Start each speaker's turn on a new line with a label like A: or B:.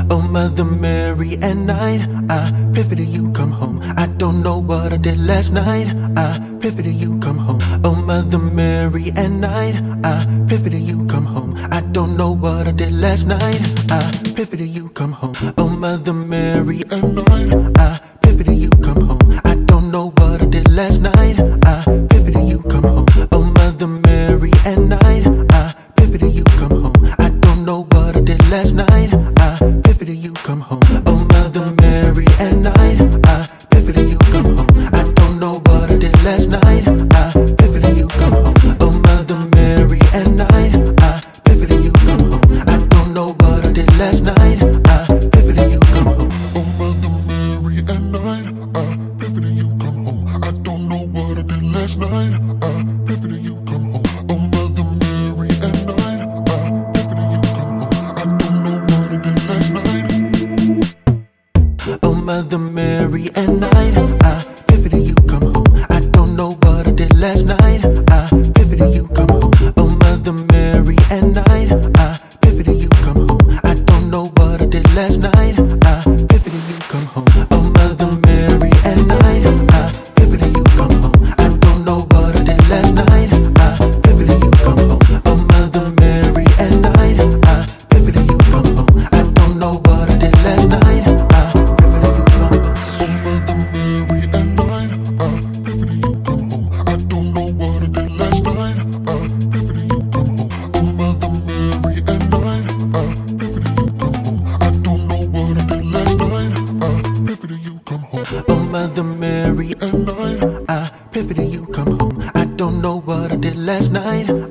A: Oh, Mother Mary, at night I pray for you come home. I don't know what I did last night. I pray for you come home. Oh, Mother Mary, at night I pray for you come home. I don't know what I did last night. I pray for you come home. Oh, Mother Mary, at night I pray for you come home. I don't know what I did last night. I pray for you come home. Oh, Mother Mary, at night I pray for you come home. I don't know what I did last night. I pray for you come home. Oh, Mother Mary, at night I pray for you come home. I don't know what I did last night. I pray for you come home. Oh, Mother Mary, at night I pray for you come home. I don't know what I did last night. I pray for you come home.
B: Oh, Mother Mary, at night I pray for you come home. I don't know what I did last night. I pray for you come home. Oh, Mother Mary, at night I pray for you come home. I don't know what I did last night.
A: Oh, Mother Mary, at night I pray for you come home. I don't know what I did last night. I pray for you come home. Oh, Mother Mary, at night I pray for you come home. I don't know what I did last night. I pray for you come home. Oh, Mother Mary, at night I pray for you come home. I don't know what I did last night. I pray for you come home. Oh, Mother Mary, at night I pray for you come home. I don't know what I did last night. I pray for you come home.
B: Oh, Mother Mary, at night I pray for you come home. I don't know what I did last night. I pray for you come home. Oh, Mother Mary, at night I pray for you come home. I don't know what I did last night. I pray for you come home.
A: Oh, Mother Mary,
B: At night
A: I pray for you come home. I don't know what I did last night.